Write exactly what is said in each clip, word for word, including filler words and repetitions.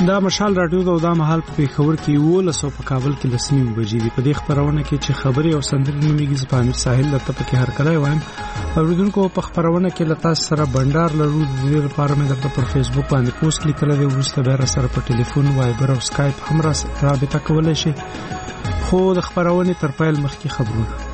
دا مشال رادیو دا, دا محل په پیښور کې یولس او په کابل کې لسنیم بجې دي. په دې خبرونه کې چې خبري او سندري نوميږي زپامیر ساحل لته په کې هر کله وایم. اوریدونکو په خبرونه کې لتا سره بندر لرو د دې لپاره مې درته پر فیسبوک باندې پوسټ لیکل دی. ورسته به سره په ټلیفون وایبر او سکایپ هم را رابطه کولای شي. خو د خبرونه تر پایل مخکې خبرونه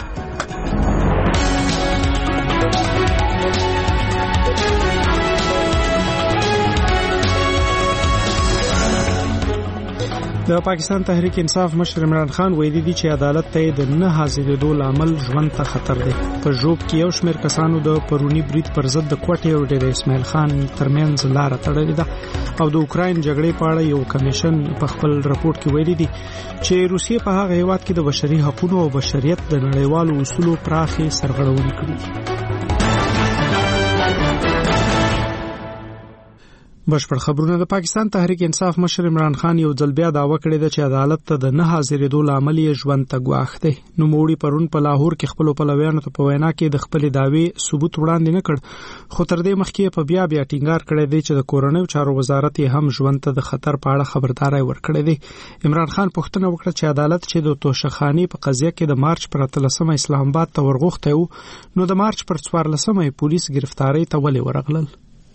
د پاکستان تحریک انصاف مشر عمران خان ویلي دي چې عدالت ته د نه حاضرېدو لامل ژوند ته خطر دی. په ژوب کې یو شمېر کسانو د پرونی برید پر ضد د کوټې او ډېر اسماعیل خان ترمنځ لار تړلې ده او د اوکراین جګړې په اړه یو کمیشن په خپل راپورټ کې ویلي دي چې روسیې په هغه هیواد کې د بشري حقوقو او بشریت د نړیوالو اصولو پراخي سرغړونې کړې. بشپړ خبرونه. د پاکستان تحریک انصاف مشر عمران خان یو ځل بیا داوا کړې ده چې عدالت ته د نه حاضرېدو لامل یې ژوند ته ګواښ دی. نو موړي پرون په لاهور کې خپل پلویانو ته په وینا کې د خپل داوی ثبوت وړاندې نه کړ، خو تر دې مخکې په بیا بیا ټینګار کړی دی چې د کورنۍ چارو وزارت یې هم ژوند ته د خطر په اړه خبرداري ورکړې ده. عمران خان پوښتنه وکړه چې عدالت چې د توشخانی په قضیه کې د مارچ پر اتلسمه اسلام آباد ته ورغوښته و، نو د مارچ پر څوارلسمه پولیس گرفتاری ته ولې ورغلل؟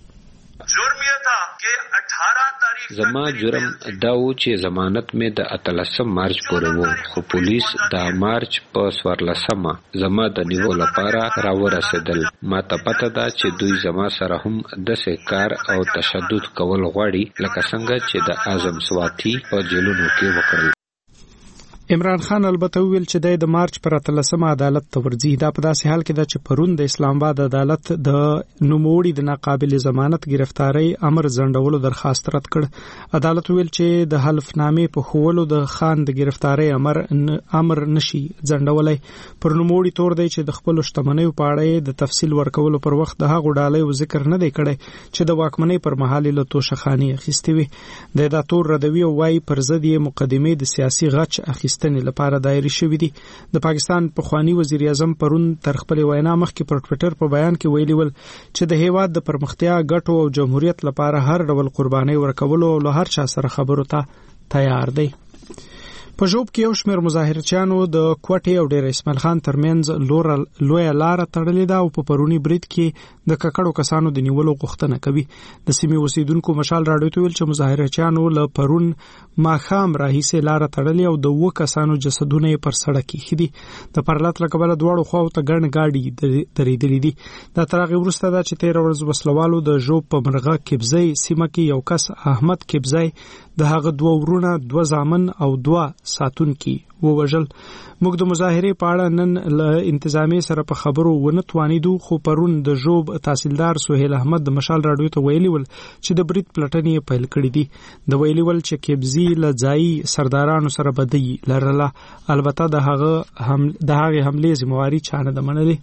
زما جرم دا و چې ضمانت مې د اتلسم مارچ پورې وو، خو پولیس د مارچ په څوارلسمه زما د نیولو لپاره راورسېدل. ما ته پته ده چې دوی زما سره هم داسې کار او تشدد کول غواړي لکه څنګه چې د اعظم سواتي په جیلونو کې وکړل. عمران خان البته ویل چې د مارچ پر اتلسمه عدالت ته ورځي. دا په داسې حال کې ده چې پرون د اسلام آباد عدالت د نوموړي د ناقابل ضمانت گرفتاری امر ځنډولو درخواست رد کړ. عدالت ویل چې د حلفنامې په خوولو د خان د گرفتاری امر امر نشي ځنډولای. پر نوموړي تور دی چې د خپل شتمنیو په اړه د تفصیل ورکولو پر وخت د هغو ډالۍ ذکر نه دی کړی چې د واکمنۍ پر مهال له توشخانی اخیستي وي. د دا تور ردوی او وايي پر ضد یې مقدمه د سیاسي غچ اخیستنې لپاره دایره شوې دي. د پاکستان پخوانی وزیر اعظم پرون تر خپل وینا مخکې پر ټوئیټر په بیان کې ویلي ول چې د هیواد د پرمختیا ګټو او جمهوریت لپاره هر ډول قرباني ورکولو او له هر چا سره خبرو ته تیار دی. په ژوب کې یو شمېر مظاهرچیانو د کوټې او ډېر اسماعیل خان ترمنځ لور لوی لار تړلې ده او په پرونی برید کې د ککړو کسانو د نیولو غوښتنه کوي. د سیمې اوسیدونکو مشال راډیو ته ویل چې مظاهرچیانو له پرون ماښام راهیسې لار تړلې او د اووه کسانو جسدونه یې پر سړک ایښي دي. د پرلط له کبله دواړو خواو ته ګڼ ګاډي درېدلي دي. دا تر هغې وروسته ده چې تېره ورځ وسلوالو د ژوب په مرغه کبزۍ سیمه کې یو کس احمد کبزۍ د هغه دوه ورونه دوه زامن او دوه ساتونکي ووژل. موږ د مظاهرې په اړه نن له انتظامی سره په خبرو ونه توانیدو، خو پرون د ژوب تحصیلدار سهیل احمد د مشال راډیو ته ویلي ول چې د برید پلټنې پیل کړې دي. د ویلي ول چې کبزي له ځایي سردارانو سره بدی لرله، البته د هغه هم د هغه حملې ذمہواری چا نه ده منلې.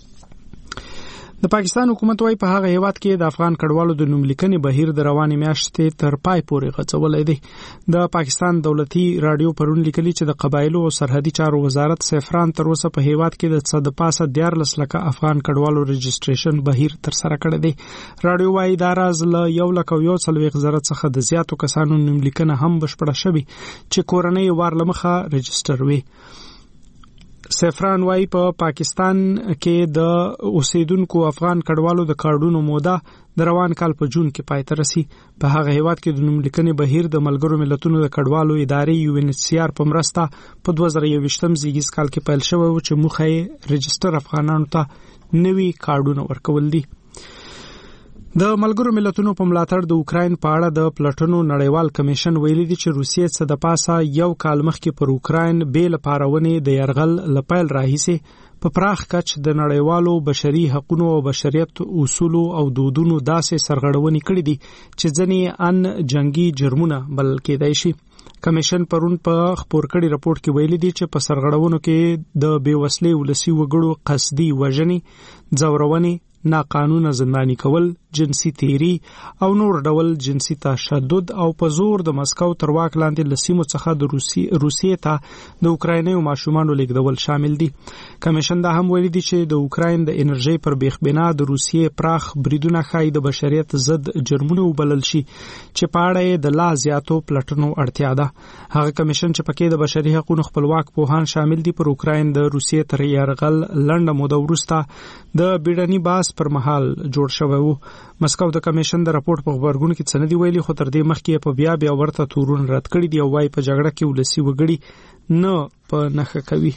د پاکستان حکومت وايي په هغه هیواد کې د افغان کډوالو د نوملیکنې بهیر د روانې میاشتې تر پای پورې غځولای دی. د پاکستان دولتي رادیو پرون لیکلي چې د قبایلو او سرحدي چارو وزارت سفران تر اوسه په هیواد کې د څه د پاسه دیارلس لکه افغان کډوالو رجسټریشن بهیر تر سره کړی دی. رادیو وايي دا راز له یو لک او یو څلوېښت زره څخه د زیاتو کسانو نوملیکنه هم بشپړه شوې چې کورنۍ وار له مخه رجسټر وي. سفران وايي په پاکستان کې د اوسیدونکو افغان کډوالو د کارډونو موده د روان کال په جون کې پای ته رسي. په هغه هیواد کې د نوملیکنې بهیر د ملګرو ملتونو د کډوالو ادارې یو ان ایچ سی آر په مرسته په دوه زره یوویشتم زیږیز کال کې پیل شوی و چې موخه یې رجسټر افغانانو ته نوي کارډونه ورکول دي. د ملګرو ملتونو په ملاتړ د اوکراین په اړه د پلټنو نړیوال کمیشن ویلي دی چې روسیې څه د پاسه یو کال مخکې پر اوکراین بې له پارونې د یرغل له پیل راهیسې په پراخ کچ د نړیوالو بشري حقوقو او بشریت اصولو او دودونو داسې سرغړونې کړې دي چې ځینې ان جنگي جرمونه بلل کېدای شي. کمیشن پرون په خپور کړي راپورټ کې ویلي دي چې په سرغړونو کې د بېوسلې ولسي وګړو قصدي وژنې، ځورونې، ناقانونه زنداني کول، جنسي تیری او نور ډول جنسي تشدد او په زور د مسکو تر واک لاندې لسیمو څخه د روسي روسیې ته د اوکرایني ماشومانو لیږدول شامل دي. کمیشن دا هم ویلي دی چې د اوکراین د انرژي پر بیخبنا د روسیې پراخ بریدونه ښایي د بشریت ضد جرمونه وبلل شي چې په اړه یې د لا زیاتو پلټنو اړتیا ده. هغه کمیشن چې پکې د بشري حقوقو خپلواک پوهان شامل دي پر اوکراین د روسیې تر یرغل لنډه موده وروسته د بیړني باس پر مهال جوړ شوی وو. مسکو د کمیشن د راپورټ په خبرګون کې څه نه دی ویلي، خو تر دې مخکې په بیا بیا ورته تورون رد کړی دی او وايي په جګړه کې ولسی وګړي نه په نخښه کوي.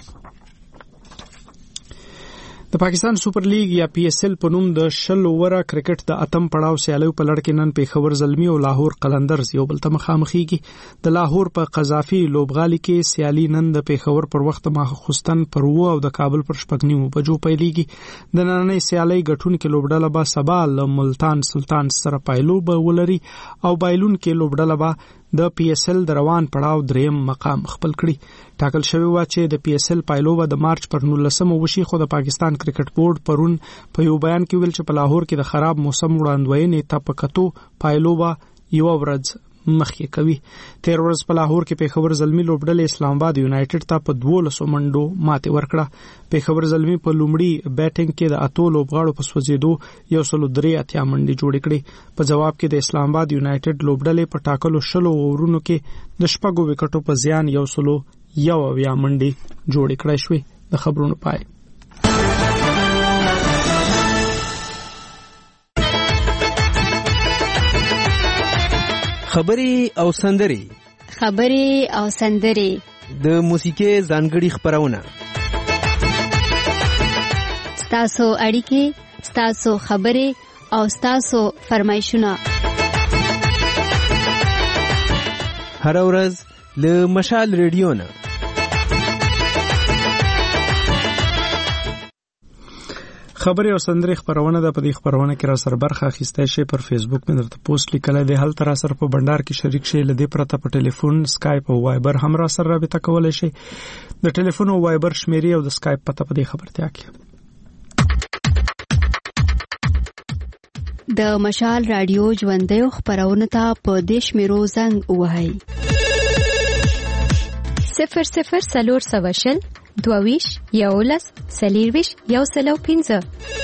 د پاکستان سپر لیګ یا پی ایس ایل په نوم د شل اووره کرکټ د اتم پړاو سیالیو په لړ کې نن پیښور زلمی او لاهور قلندرز یو بل ته مخامخېږي. د لاهور په قذافي لوبغالي کې سیالي نن د پیښور پر وخت ماخوستن پر وو او د کابل پر شپږ نیمو بجو پیلېږي. د نننۍ سیالۍ ګټونکې لوبډله به سبا له ملتان سلطان سره پایلو به ولري او بایلونکې لوبډله به د پی ایس ایل د روان پړاو دریم مقام خپل کړي. ټاکل شوی و چې د پی ایس ایل پایلو به د مارچ پر نولسمه وشي، خو د پاکستان کرکټ بورډ پرون په یو بیان کې ویل چې په لاهور کې د خراب موسم وړاندوینې ته په کتو پایلو به یو ورځ مخکې کوي. تیر ورځ په لاهور کې پیښور زلمی لوبډلې اسلام آباد یونایټډ ته په دولسو منډو ماتې ورکړه. پیښور زلمی په لومړي بیټینګ کې د اتو لوبغاړو په سوځېدو یو سلو درې اتیا منډې جوړې کړې. په جواب کې د اسلام آباد یونایټډ لوبډلې په ټاکلو شلو اورونو کې د شپږو وکټو په زیان یو سلو یو اویا منډې جوړې کړې شوې. د خبرونو پای. خبري او سندري خبري او سندري د موسیقي ځانګړي خبرونه ستاسو اړیکې ستاسو خبري او ستاسو فرمایشونه هر ورځ له مشال ریډیو نه. خبري او سندري خبرونه د پدې خبرونه کې را سره برخه اخیستای شي. پر فیسبوک باندې درته پوسټ لیکلای دی، هل تر سره په بندر کې شریک شي. لدې پرته په ټلیفون، سکایپ او وایبر هم را سره رابطه کولای شي. د ټلیفون او وایبر شمیرې او د سکایپ پته په دې خبرتیا کې. د مشال رادیو ژوندۍ خبرونه ته په دې شمیرو زنګ وهاي صفر صفر سلور سواشل دوویش یولس سلیرویش یو سلو پینزه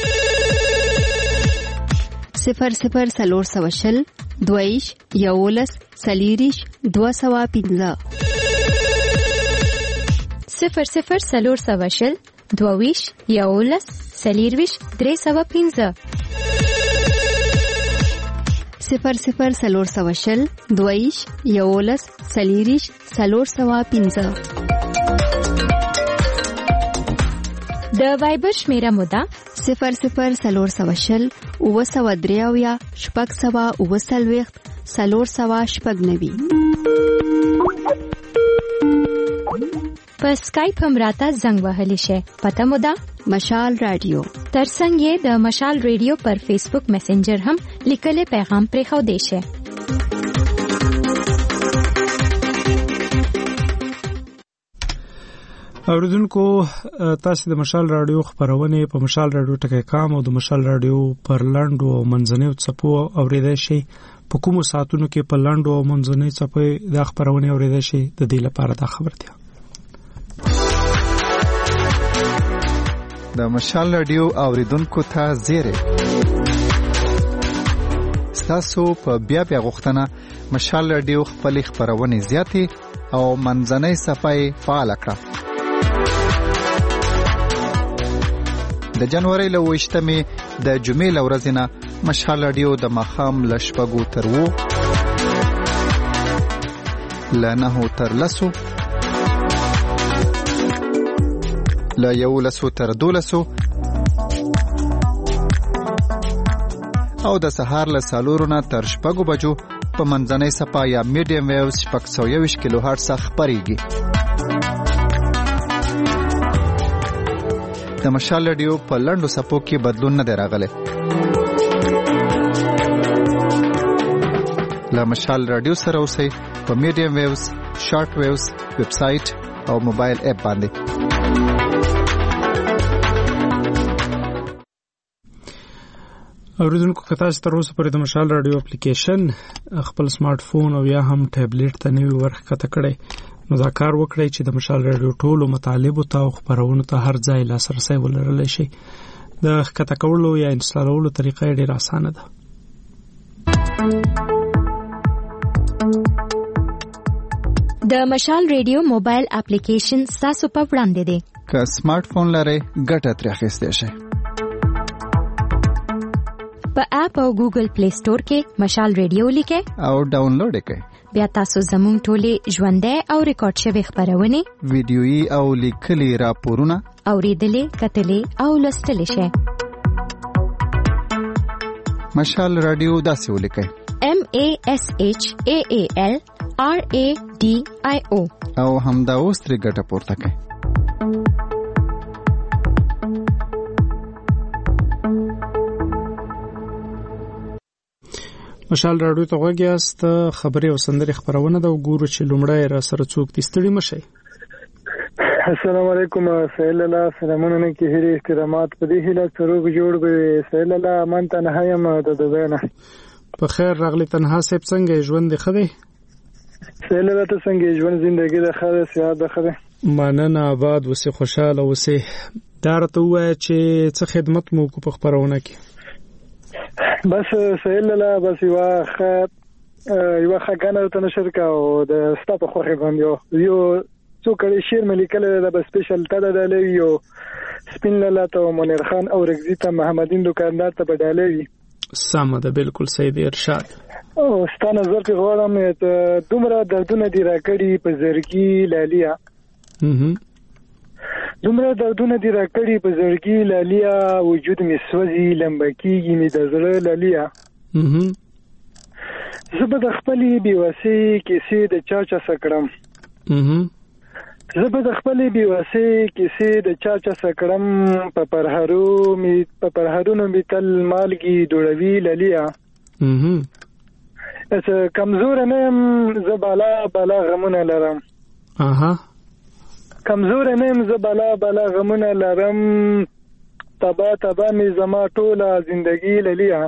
صفر صفر سلور سواشل دوویش یولس سلیریش دو سوا پینزه صفر صفر سلور سواشل دوویش یولس سلیرویش درې سوا پینزه صفر صفر سلور سواشل دوویش یولس سلیریش سلور سوا پینزه. د وایبر شمیره مودا صفر صفر سلور سواشل اوه سوا دریاویا شپږ سوا اوه سلویخت سلور سوا شپږ نوي. په سکایپ هم راته زنګ وهلی شي. پته مودا مشال رادیو. ترڅنګ یې د مشال رادیو پر فیسبوک میسنجر هم لیکل پیغام پرې خو دی شي. اوریدونکو تاسو د مشال رادیو خبرونه په مشال رادیو ټکی کام او د مشال رادیو پر لاندو منځنیو څپو اوریدای شي. په کومو ساعتونو کې په لاندو او منځنیو څپو د خبرونه اوریدای شي. د دې لپاره دا خبرتیا د مشال رادیو اوریدونکو ته زیره تاسو په بیا بیا غوښتنه مشال رادیو خپل خبرونه زیاتې او منځنۍ صفای فعال کړه. د جنوري له وشتمې د جمعې له ورځې نه مشال رادیو د ماښام له شپږو تر اوو له نهو تر لسو له یولسو تر دولسو او د سهار له څلورو نه تر شپږو بجو په منځنۍ صفا یا میډیم ویوز شپږ سوه یوویشت کیلو هرټز خپرېږي. د مشال رادیو په لنډو صفو کې بدلون نه دی راغلی. له مشال رادیو سره اوسئ په میډیم ویوز، شارټ ویوز، ویب سایټ او موبایل اپ باندې. اوریدونکو که تاسو تر اوسه پورې د مشال رادیو اپلیکیشن خپل سمارټ فون او یا هم ټابلیټ ته نوی ورښکته کړئ نو دا کار وکړئ چې د مشال رادیو ټولو مطالبو ته او خپرونو ته هر ځای لاسرسی ولرلی شئ. د ښکته کولو یا انسټالولو طریقه یې ډېره اسانه ده. د مشال رادیو موبایل اپلیکیشن ستاسو په وړاندې دی. که سمارټ فون لرئ ګټه ترې اخیستی شئ. په اپ او ګوګل پلی سٹور کې مشال رادیو لیکئ او ډاونلوډ یې کړئ. بیا تاسو زموږ ټولې ژوندۍ او ریکارډ شوې خپرونې ویډیويي او لیکلي راپورونه اورېدلې کتلې او لوستلی شئ. مشال رادیو داسې ولیکئ: M A S H A A L R A D I O او همدا اوس ترې ګټه پورته کړئ. مشال رادیو ته غوږ یاست. خبرې او سندرې خپرونه ده. وګورو چې لومړی را سره څوک دي. ستړي مه شئ. السلام علیکم. سهیل الله سلامونه نه کې هېرې احترامات په دې هیله چې روغ جوړ به. سهیل الله من تنها یم د دوبۍ نه. په خیر راغلی تنها صاحب. څنګه ژوند دې ښه دی؟ سهیل الله ته څنګه ژوند زندګي ده ښه ده صحت ده ښه ده؟ مننه آباد اوسې خوشحاله اوسې. دا راته ووایه چې څه خدمت مو وکړو په خپرونه کې؟ بس سهیل الله بس یوه ښه یوه ښه ګانه ورته نشر کړه او د ستا په خوښې باندې یو څو کړی شعر مې لیکلی دی. به سپیشل تا ته ډالۍ وي او سپین لالا ته او منیر خان او رګزي ته محمدین دوکاندار ته به ډالۍ وي. سمه ده، بالکل صحیح دی ارشاد. او ستا نظر پې غواړم. دومره دردونه دي راکړي په زړګي لالیا، دومره دردونه دي راکړي په زړګي لالیا، وجود مې سوځي لمبه کېږي مې د زړه لالیا. زه به د خپلې بېوسۍ کیسې د چا چسه کړم، زه به د خپلې بېوسۍ کیسې د چا چسه کړم. په پرهرو مې په پرهرونو مې تل مالګي دوړوي لالیا. کمزوره نه یم زه بالا بالا غمونه لرم، کمزوره نه یم زه بالا بالا غمونه لرم. تبا تبا مې زما ټوله زندګي لالیا.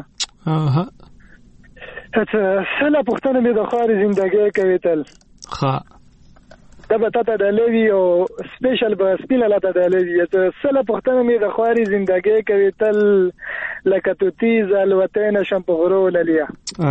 سله پوښتنه مې د خوارې زندګۍ کوي تل. دا به تا ته ډالۍ وي او سپیشل به سپینه لا ته ډالۍ وي. سله پوښتنه مې د خوارې زندګۍ کوي تل، لکه توتیز الوتی نشم په غرو لالیا.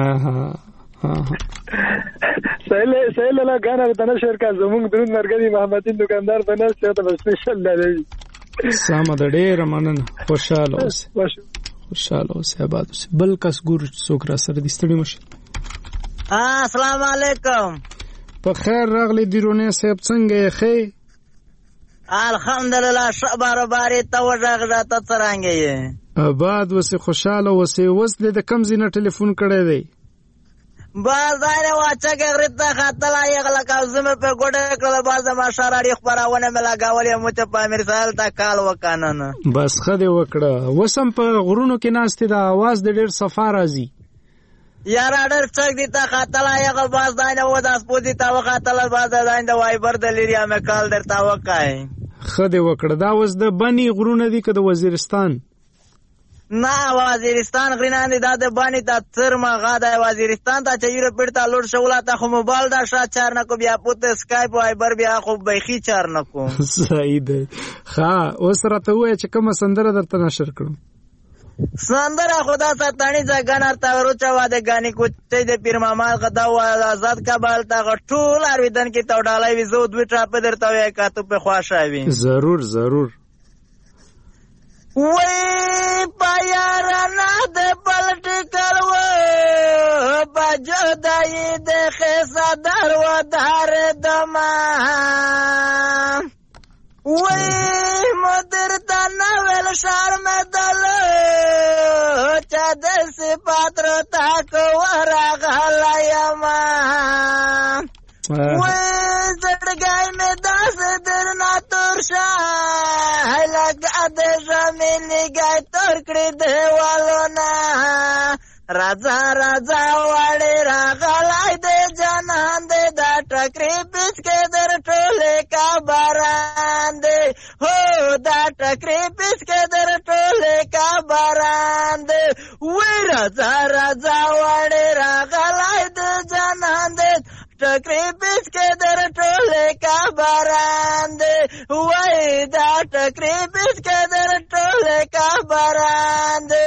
سهیل الله ګانه ورته نشر کړه. زموږ دروند ملګري محمدین دوکاندار به ناست ته به سپیشل ډالۍ وي. سمه ده، ډېره مننه. خوشحاله اوسې، خوشحاله اوسې، آباد اوسې. بل کس ګورو چې څوک را سره دي. ستړي مه شئ. السلام علیکم. په خیر راغلی دیرونی صاحب. څنګه یې ښې؟ الحمدلله ښه برابرې. ته وغږېږه ته څرنګه یې؟ آباد اوسې، خوشحاله اوسې. اوس دې د کوم ځای نه ټلیفون کړی دی؟ باز دایره واچکې غرې ته ختلی یې لکه زه مې پرې ګوډه کړله. باز د مشال راډیو خپرونه مې لګولې مو چې په امیر سهیل ته کال وکړه نن. بس ښه دې وکړه. اوس هم په غرونو کې ناستې ده، اواز دې ډېر صفا راځي. یاره ډېر څک دي ته ختلی یې باز داینه و د سپوزي ته وختله. باز د داین د وایبر د لیریا مې کال درته وکړی. ښه دې وکړه. دا اوس د بني غرونه دي که د وزیرستان؟ نه وزیرستان غرینان دي. دا د بانی ته څرمغه ده. وزیرستان ته چې یوره پیړته لوړ شوله ته خو موبایل دا ښه چار نه کو، بیا پوته سکایپ وایبر بیا خو بیخي چار نه کو. صحیح ده. ښه اوس راته ووایه چې کومه سندره درته نشر کړم. سندره خدا ستانی ځګن ارته وروچوا د غانی کوچې د پیر محمد غدا و آزاد کابل ته ټول ارویدن کې توډالای وي. زو دوی ټاپ درته وای کا ته په خواشاوي. ضرور ضرور. وای پایارانه د پلټیکل و بجدای د خسا درو دار دما. وای مدر تا نوول شرم دل چا د صفات رو تاک ورغلایما. وای زړګای مې داس درنا تورشا لګا د زمینی ګای تور کړی دیوالو نا. راځه راځه وړې راغلای د جنان دې دا ټکرې پیچ کې در ټولې کا باران دې. هو دا ټکرې پیچ کې در ټولې کا باران دې. وې راځه راځه وړې راغلی د جانان دی ټکرې پیچ کې در ټولې کابران دی وای دا ټکرې پیچ کې در ټولې کابران دی.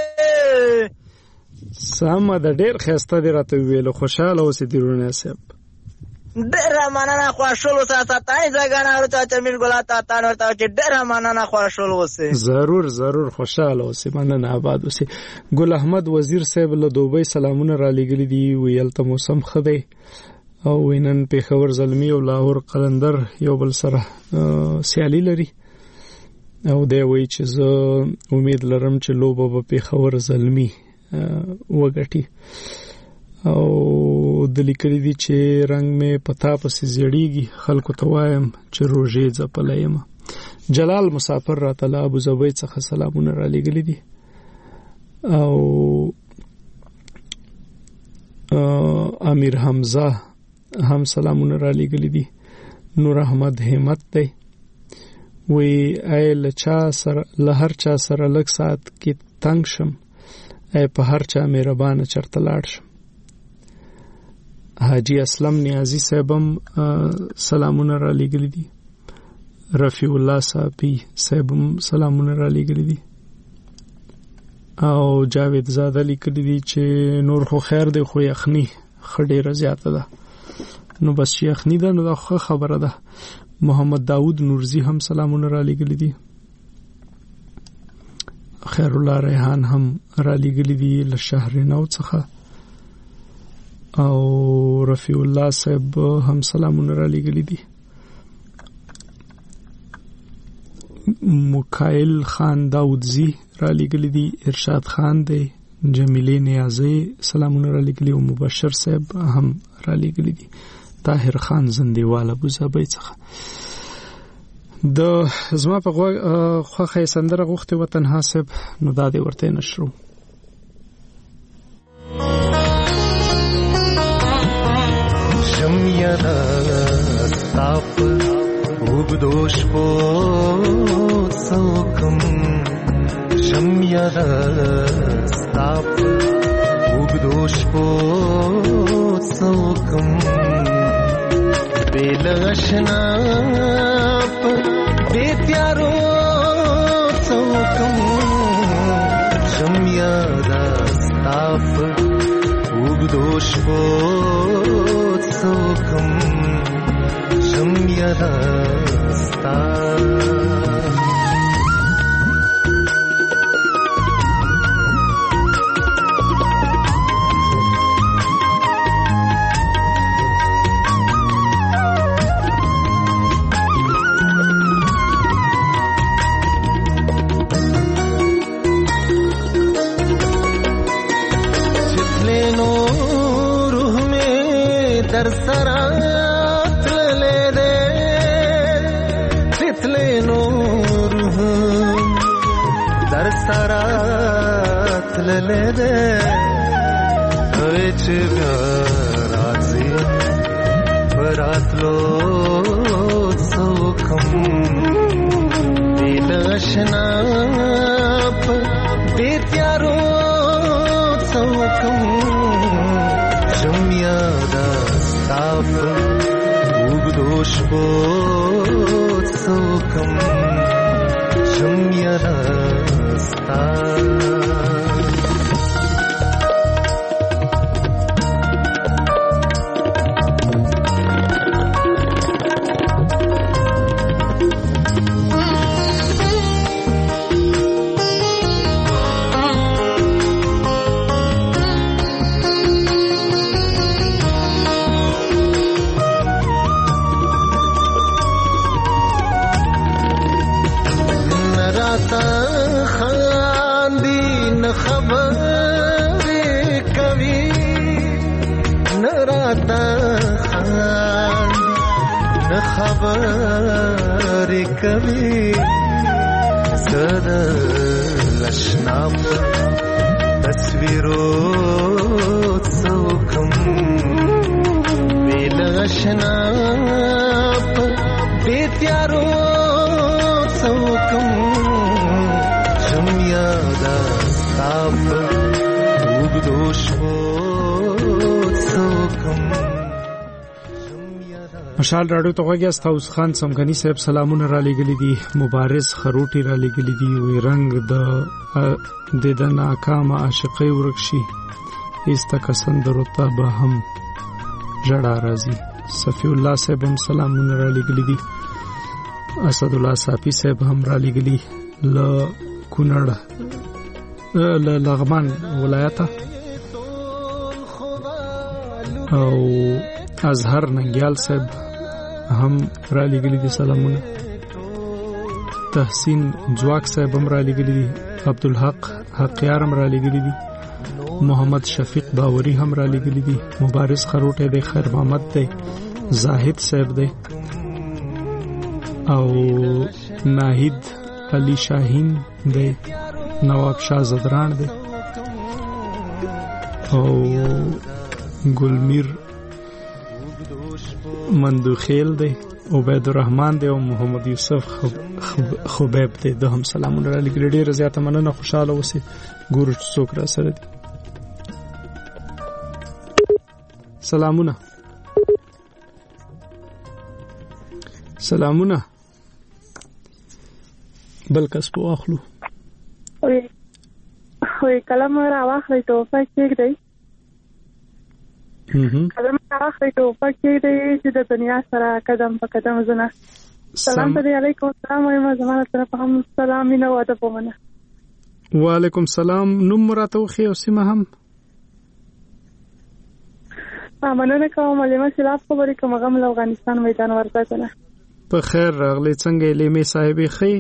سمه ده، ډېر ښایسته دې راته وویلو. خوشحاله اوسې دیرونه صاحب. ډېره مننه. خوشحال اوسه. ستاني زګانه ورته چرمین ګلا تاتان ورته چې ډېره مننه. خوشحال اوسې. ضرور ضرور خوشحاله اوسې. مننه. آباد اوسې. ګل احمد وزیر صاحب له دوبۍ سلامونه را لېږلي دي. ویل ته موسم ښه دی او نن پېښور زلمي او لاهور قلندر یو بل سره سیالي لري او دی وایي چې زه امید لرم چې لوبه به پېښور زلمي وګټي او د لیکلي دي چې رنګ مې پتا پسې زیړیږي خلکو ته وایم چې روژې ځپلی یم. جلال مسافر راته له ابوظبي څخه سلامونه را لېږلي دي او امیر حمزه هم سلامونه را لېږلي دي. نور احمد همت دی وی ای له چا سره له هر چا سره لږ ساعت کې تنګ شم ای په هر چا مهربانه چرته لاړ شم. حاجی اسلم نیازی صاحبم سلامونه را لېږلي دي. رفیع الله صاحبی صاحبم سلامونه را لېږلي دي او جاوید زاده لیکلي دي چې نور خو خیر دی خو یخني ښه ډېره زیاته ده. نو بس چې یخني ده نو دا ښه خبره ده. محمد داود نورزی هم سلامونه را لېږلي دي. خیر الله ریحان هم را لېږلي دي له شهر نو څخه او رفیع الله صاحب هم سلامونه را لېږلي دي. مکایل خان داودزی را لېږلي دي. ارشاد خان دی. جمیلې نیازی سلامونه را لېږلي او مبشر صاحب هم را لېږلي دي. طاهر خان زندیوال ابوظبي څخه. د زما په خوښه یې سندره غوښتې وه تنها صاحب نو دا دې ورته نشرو. شمیانا ستاپ وګدوش په څوکم شمیانا ستاپ وګدوش په څوکم بیلشنا بیتیارو څوکم شمیانا ستاپ وګدوش په څوکم شمیانا ستاپ سرات لے دے تتلے نور در سرات لے دے وچ راضی برات لو سوکم دلشنا بیتیارو سوکم شمیادا ستاپ وګدوش په څوکم شمیادا ستاپ خبر کبھی زد لشناپ تصویرو څوکم لشناپ بیتیارو څوکم شمیادا ستاپ وګدو مشال راډیو ته غوږی است. اوس خان سمګنی صاحب سلامونه را لګلی دي. مبارز خروټي را لګلی دي. وی رنگ د د د ناکام عاشقۍ ورکشي ایستا کسندرته به هم جړه راځي. صفی الله صاحب هم سلامونه را لګلی دي. اسد الله صافی صاحب هم را لګلی ل کونړ ل لغمان ولایت او اظهر ننګیال صاحب هم را لګلی دي سلامونه. تحسین جواک صاحب هم را لګلی دي. عبدالحق حقیار هم را لګلی دي. محمد شفیق باوري هم را لګلی دي. مبارز خروټه دی. خیر محمد دی. زاهد صاحب دی او ناهید علی شاهین دی. نواب شاه زدران دی او ګلمیر مندوخیل دی. عبید الرحمن دی او محمد یوسف خوبیب دی. د هم سلامونه را لګل. ډیر زیاته مننه. خوشاله اوسئ. ګورو څوک را سره دي. سلامونه سلامونه بل کس په اخلو. وي وي کلم را واخلې ته پکې دی. ههم کلم را واخلې ته پکې دی چې د دنیا سره قدم په قدم زنه. سلام علیکم. السلام علیکم. زموږ طرف هم سلام نه واده پومنه. وعلیکم سلام. نوم مراته خو او سیمه هم مننه کوم. علامه خلاف خبرې کوم. غم له افغانستان میدان ورته کنه. په خیر راغلی. څنګه لیمه صاحبې خې؟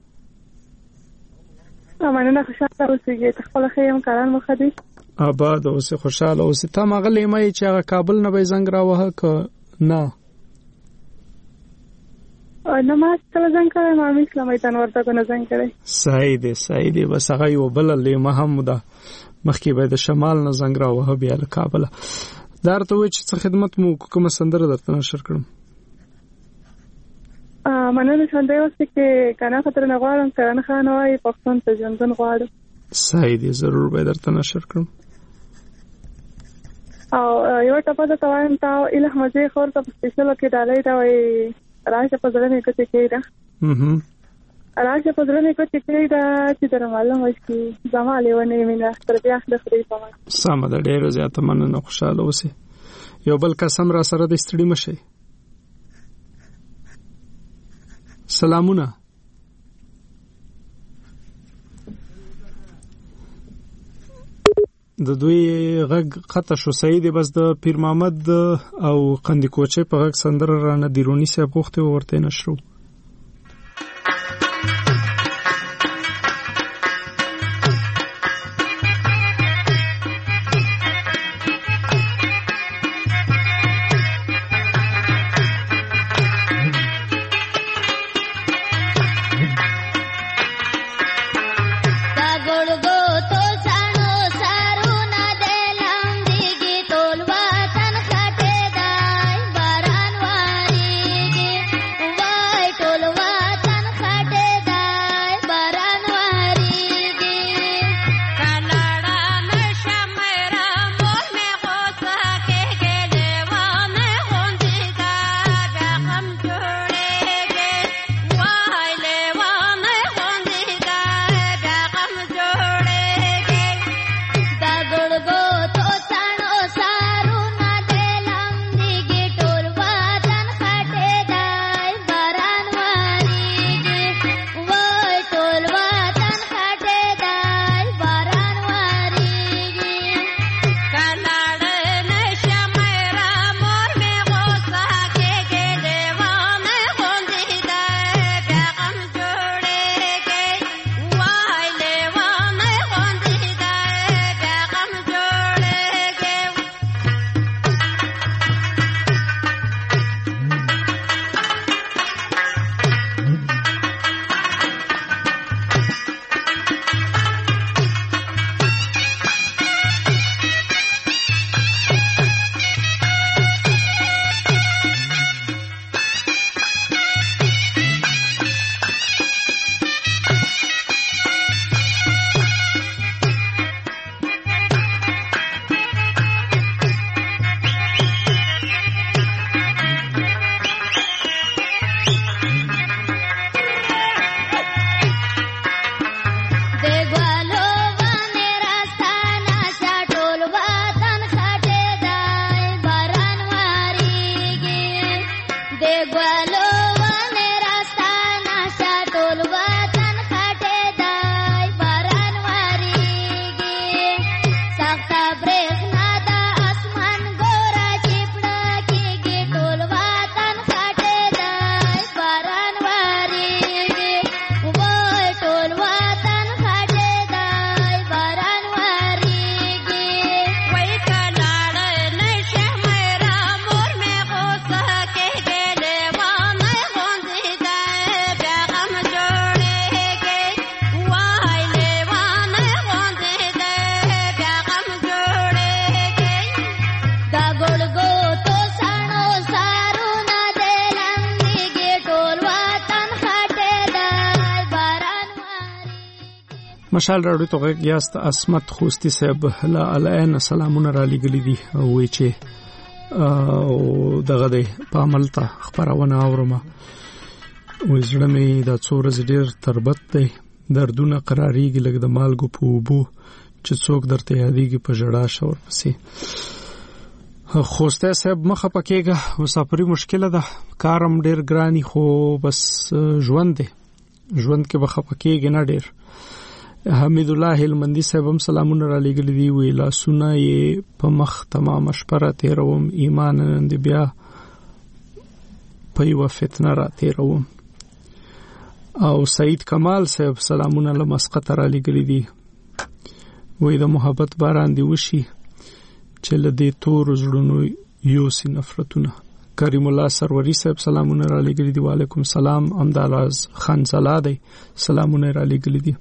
مننه. خوشاله اوسئ. خپل خیم کاران مخ دي. آباد اوسئ. خوشاله اوسئ. ته مغه لیمه چې هغه کابل نه به زنګ راوه ک نه نه ما کله زنګ کړم. ما اسلام میدان ورته کنه زنګ کړی. صحیح دی صحیح دی. بس هغه یو بل لیمه هم ده مخکې به د شمال نه زنګ راوه بیا له کابل. درته وای چې څه خدمت مو کوم سندره درته نشر کړم. ا مننه. څنګه اوسئ کې کنه خطر نه غواړم. کرن خان وای پښتون ته ژوندون غواړم. صحیح دی. ضرور به درته نشر کړم. او یو ټاپه ته وایم تا اله مزه خور ته سپیشل کې ډالۍ دا وای راځه په ځلې کې کېدا. ههم راځه په ځلې کې کېدا چې در معلوم وي چې زماله ونه مینا تر بیا د خدای په امان. سم ده. ډېر زیاته مننه. خوشاله اوسئ. یو بل قسم را سره د ستړي مشي. سلامونه. د دوی غږ قطع شو. سعید بس د پیر محمد او قندی کوچه په غږ سندره رانه دیرونی صاحب غوښته ورته نشرو. Bye. مشال راډیو ته غږ یاست. اسمت خوستی صاحب له العین سلامونه را لګلی دي او وی چې او دغه د په عمل ته خبرونه اورم وې زړه مې د څور ډیر تربت دی دردونه قراریږي لګ د مالګو په وبو چې څوک درته یادېږي په جړا شور پسې. خوسته صاحب مخه پکېګه مسافری مشکله ده کارم ډیر ګرانی خو بس ژوند دی ژوند کې به خپکیږي نه ډیر. حمید الله هلمندي صاحب هم سلامونه را لګل دي وی لا سونه یې په مخ تمام شپره تیروم ایمان نن بیا په یو فتنه را تیروم. او سعید کمال صاحب سلامونه له مسقط را لګل دي وی د محبت باران دی وشي چې له دې تور زړونو یو سي نفرتونه. کریم الله سروری صاحب سلامونه را لګل دي وعلیکم سلام. امدالاز خان زلادی سلامونه را لګل دي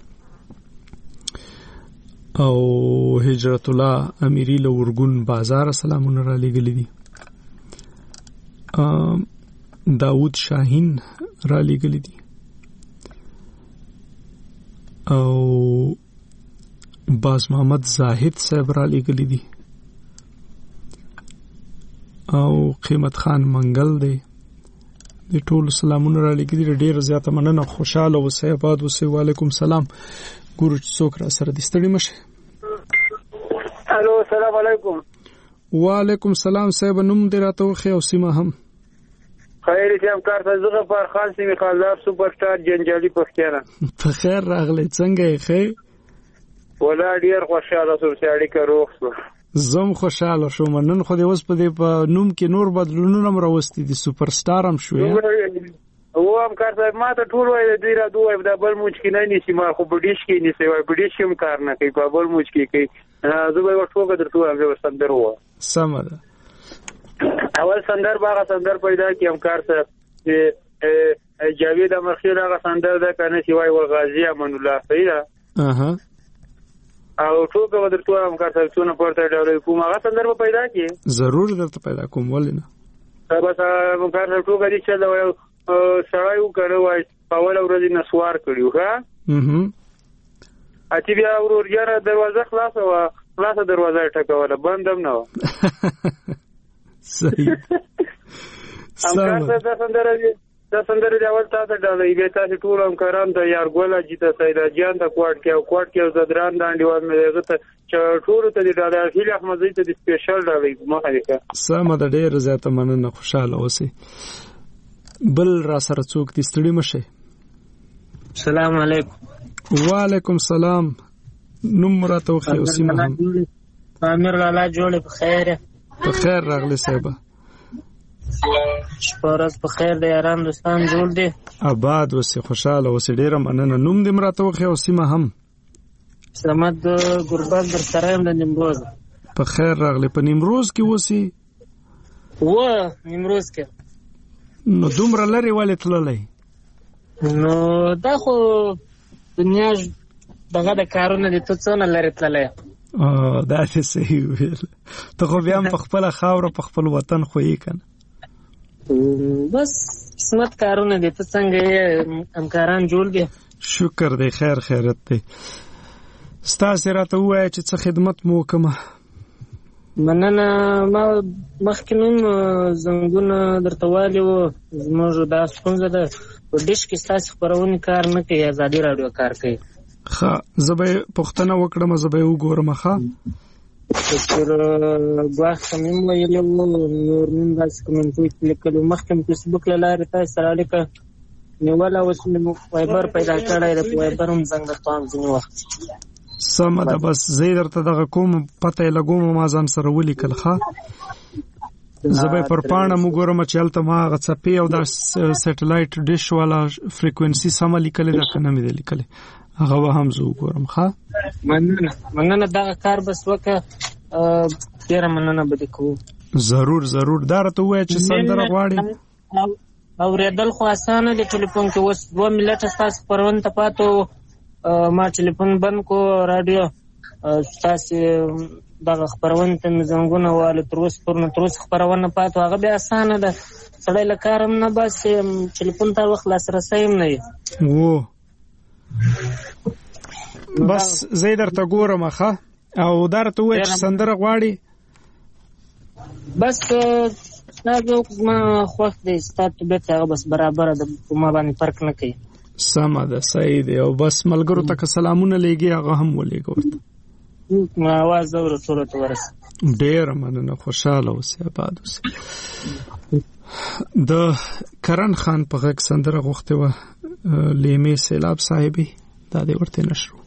او هجرت الله امیری له ورګون بازار سلامونه را لګل دي. داوود شاهین را لګل دي او باز محمد زاهد صاحب را لګل دي او قیمت خان منګل دی د ټول سلامونه را لګل دي. ډیر زیاته مننه خوشاله اوسئ آباد اوسئ. وعلیکم سلام. ګورو څوک را سره دي ستړي مشه. الو السلام علیکم. وعلیکم سلام صاحب نوم دې راته وخی او سیمه هم خیر چې هم کار ته زغه پر خان سیمه خالدار سوپر سٹار جنجالي پښتنه په خیر راغلی څنګه یې خې ولا ډیر خوشاله سور سړی کا روغ سو زم خوشاله شوم نن خو دې اوس په دې په نوم کې نور بدلونونه مروستي دي سوپر سٹار هم شوې او هم کار ته ما ته ټول وای دی را دوه د بل موچ کې نه نيسي ما خو بډیش کې نيسي وای بډیش هم کار نه کوي په بل موچ کې کوي زه به ورټوګه درته وایم زه سندر و سم ده اول سندر باغ سندر پیدا کی هم کار ته جاوید امرخیل هغه سندر ده کنه سی وای ول غازی امن الله پیدا اها او ټوګه درته وایم کار ته څونه پورته ډول کوم هغه سندر به پیدا کی ضرور درته پیدا کوم ولنه بس هم کار ته ټوګه دي چې سړی وکړو وای په اول ورځ نسوار کړیو ها اها اتی بیا ورور یاره دروازه خلاصه و خلاصه دروازه ټکوله بندم نه صحیح هم کار ته سندره د سندره دی اول تاسو ډالې به تاسو ټول هم کاران ته یار ګولا جیته سیدا جان ته کوټ کې او کوټ کې زدران دانډي و مې دغه ته چې ټول ته دی ډالې هیله احمد زیته د سپیشل ډالې مخه ده سم د ډېر زیاته مننه خوشاله اوسئ. بل را سره څوک دي ستړي مشه. السلام علیکم. وعلیکم سلام. نوم راته وخی او سیمه هم امیر لالا جوړ په خیر په خیر راغلی صاحب شپارس په خیر دی آرام دوستان جوړ دی آباد اوسئ خوشاله اوسئ. ډیره مننه. نوم دې راته وخی او سیمه هم سمد ګربل در سره د نیمروز په خیر راغلی. په نیمروز کې اوسئ و نیمروز کې نو دومره لري ولې تللی نو دا خو دنیا دغه د کارونه دي ته څونه لري تللی اه دا څه صحیح ویل ته خو بیا په خپل خاور په خپل وطن خو یې کنه بس قسمت کارونه دي ته څنګه همکاران جوړ دي شکر دی خیر خیرت دی. ستاسو راته وایي چې څه خدمت مو وکړم. مننه. ما مخکې نوم زنګونه درته والی و زموږ دا ستونزه ده په ډیش کې ستاسو خپرونې کار نه کوي ازادي راډیو کار کوي ښه زه به پوښتنه وکړم زه به وګورم ښه تر ګواښ مې ویلو نور نن داسې کومنټوي لیکلو مخکې فیسبوک له لارې تاسو سره اړیکه نیوله اوس مې وایبر پیدا کړی د وایبر هم زنګ درته هم ځینې وخت سمه ده بس زه درته دغه کوم پته یې لګوم ما ځان سره ولیکل ښه زه به پر پاڼه وګورم چې هلته ما هغه څپې او دا سیټلایټ ډیش والا فریکوینسي سمه لیکلې ده که نه مې ده لیکلې هغه به هم زه وګورم ښه مننه مننه دغه کار بس وکړه ډېره مننه به دې کوو ضرور ضرور دا راته ووایه چې سندره غواړې اورېدل خو اسانه دی ټلیفون کې اوس دوه منټه ستاسو خپرونې ته پاتې ما ټلیفون بند کو راډیو ستاسو دغه خپرونې ته مې زنګونه واله تر اوسه پورې تر اوسه خپرونه پاتې هغه بیا اسانه ده سړی له کار هم نه باسي ټلیفون ته وخت لاسرسی هم نه وي و بس زه درته ګورم ښه او درته وای چې سندره غواړي بس تاسو ما خوښ دی ستاسو طبیعت هغه بس برابر ده ما باندې فرق نه کوي سمه ده صحیح دی او بس ملګرو ته سلامونه لېږي هغه هم ولېږه ورته ما आवाज اور ټول ته ورس ډېر مننه خوشاله اوسې آباد اوسې د کرن خان په غږ سندره غوښتې وه لیمې سیلاب صاحبې دا دې ورته نشرو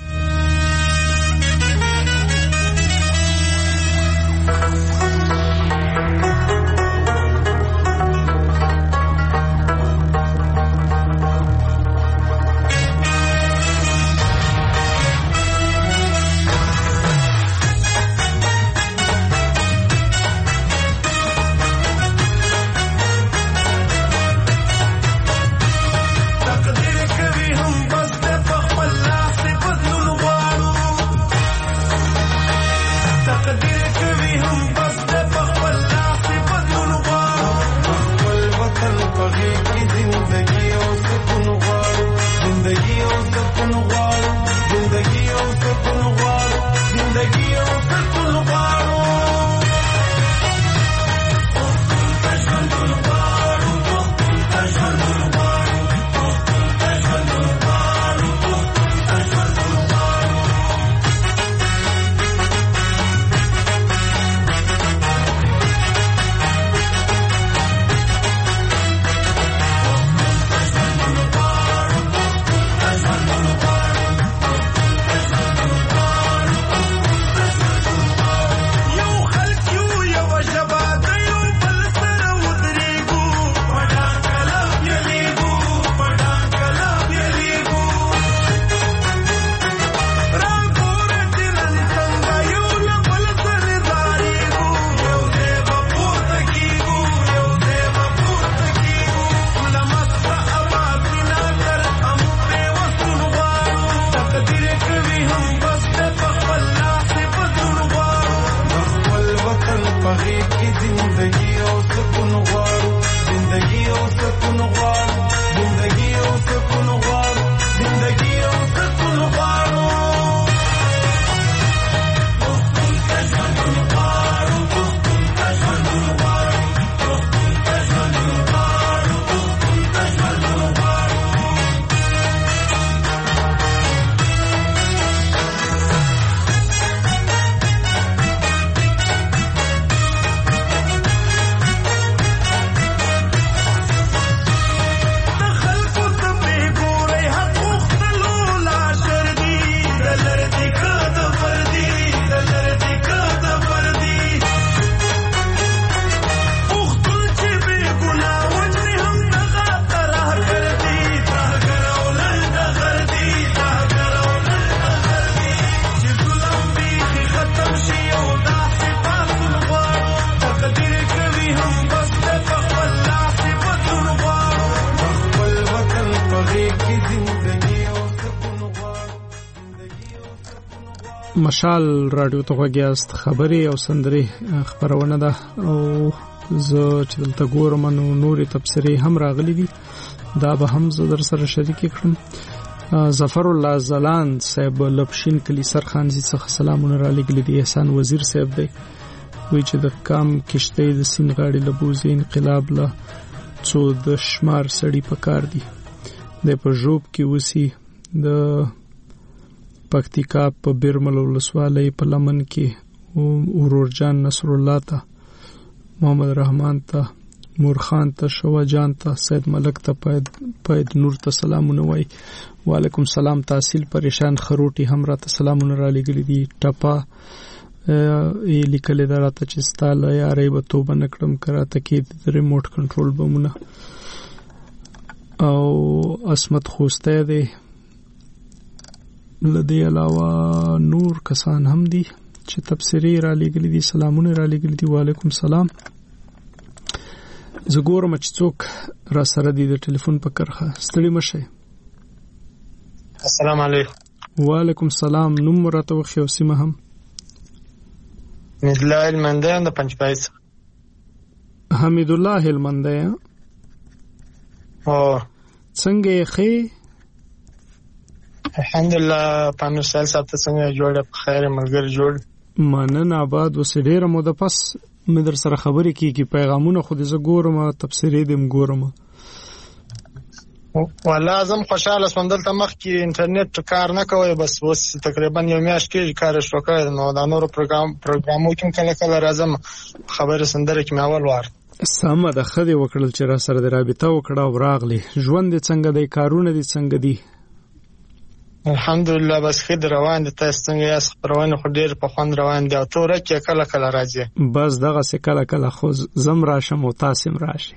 مشال رادیو ته غوږیاست خبري او سندري خبرونه ده او زه چې دلته ګورم نو نوري تبصري هم راغلي دي دا به هم زه در سره شریک کړم ظفر الله زلان صاحب لپشین کلی سرخانزي څخه سلامونه را لګل دي احسان وزیر صاحب دی وی چې د کام کشته د سین غاړي لبوزي انقلاب له څو د شمار سړی پکار دي د پژوب کې وسی د پکتیکا په بیرمل ولسوالۍ په لمن کې اورورجان نصر الله ته محمد رحمان ته مور خان ته شوا جان ته سید ملک ته پاید نور ته سلامونه وای وعلیکم سلام تحصیل پریشان خروټي هم را ته سلامونه را لګل دي ټپا ای لیکل دا راته چې ستاله یاري به توبه نکړم کراته کې د ریموټ کنټرول بمونه او اسمت خوسته دی لدی علاوه نور کسان هم دي چې تبصری را لګل دي سلامونه را لګل دي وعلیکم سلام زګورم چې څوک را سره دي د ټلیفون په کرخه ستړي مشه السلام علیکم وعلیکم سلام نوم راته وخیو سیمه هم حمید الله المندیان د پنځپایس حمید الله المندیان او څنګه خې الحمدلله پانو سال صاحب ته څنګه جوړه په خیر ملګری جوړ مننه آباد وسې ډېره موده پس مې در سره خبرې کیږي پیغامونه خو دې زه ګورم تبصرې دې م ګورم والله زم خوشاله سوم دلته مخکې انټرنیټ کار نه کوي بس اوس تقریبا یو میاشت کې کار شروع کړی نو دا نور پروګرام پروګرامو کې کله کله راځم خبره سندره کې مې اول وار سمه ده ښه دې وکړل چې را سره د رابطه وکړه او راغلی ژوند دې څنګه دی کارونه دې څنګه دي الحمدلله بس ښه روان دي تاسو څنګه یاست روان خو ډېر په خوند روان دي او تور کې کله کله راځي بس دغه څه کله کله خو زم راشم او تاسو راشي